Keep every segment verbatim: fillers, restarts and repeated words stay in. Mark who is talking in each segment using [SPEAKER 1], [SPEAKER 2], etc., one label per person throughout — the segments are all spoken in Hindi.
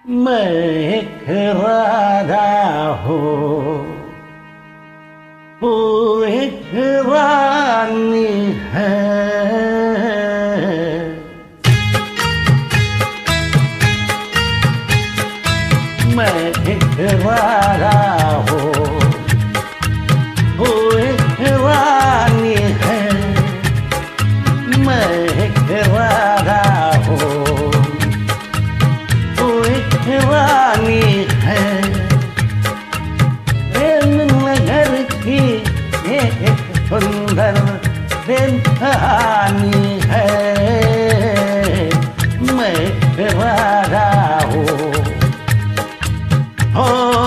[SPEAKER 1] मैं एक राधा हूँ, वो एक रानी है। मैं एक राधा हूँ, वो एक रानी है। मैं एक राधा हूँ, वो एक रानी है। प्रेम नगर की ये एक सुंदर प्रेम कहानी है। मैं एक राधा हूँ, हो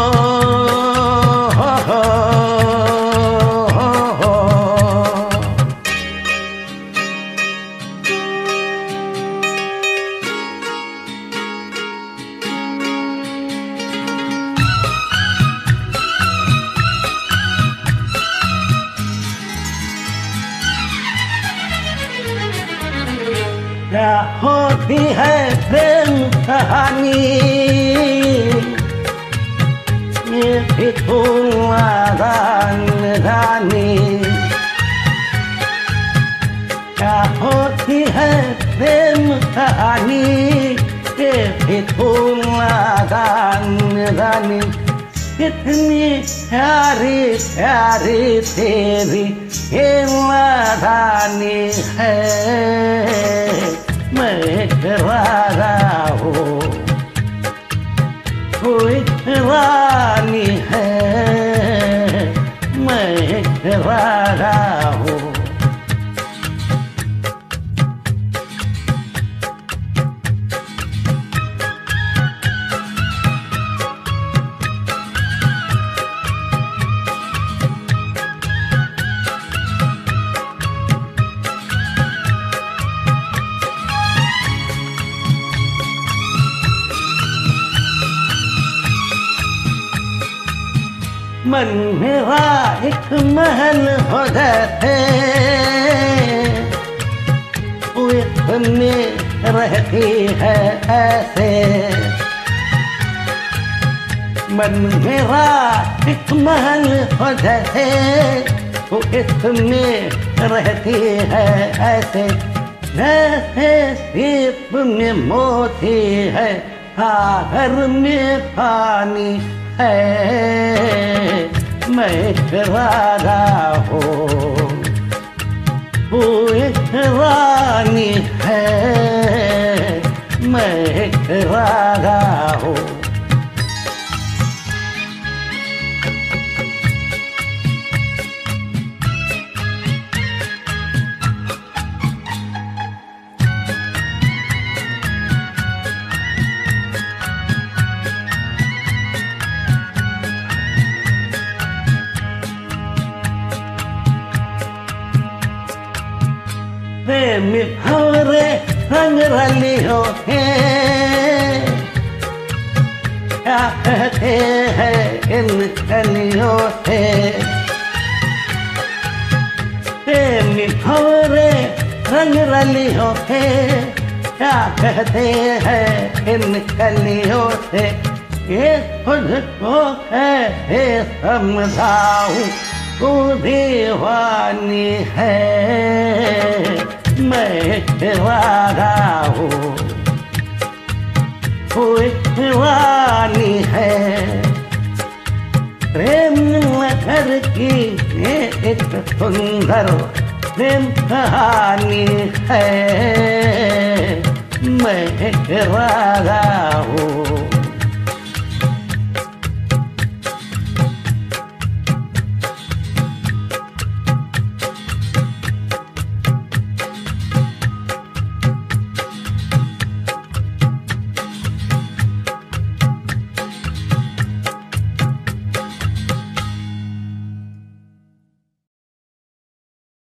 [SPEAKER 1] हो हो हो हो। क्या होती है प्रेम कहानी, ये भी दान रानी। क्या होती है प्रेम कहानी, ये भी दान रानी। कितनी प्यारी प्यारी तेरी ये रानी है। मैं एक राधा हूँ, वो एक रानी है। मैं एक राधा हूँ। मन मेरा एक महल हो जाते, वो इतने रहती है ऐसे। मन मेरा एक महल हो जाते, वो इतने रहती है ऐसे। जैसे सीप में मोती है, सागर में पानी है। मैं एक राधा हूँ, वो एक रानी है। मैं एक राधा हूँ। प्रेम भंवरे रंग रलियों के क्या कहते हैं इन कलियों से। प्रेम भंवरे रंग रलियों के क्या कहते हैं इन कलियों से। ये खुद को कैसे समझाऊं, तू दीवानी है। मैं एक राधा हूँ, वो एक दीवानी है। प्रेम नगर की ये एक सुंदर प्रेम कहानी है। मैं एक राधा हूँ।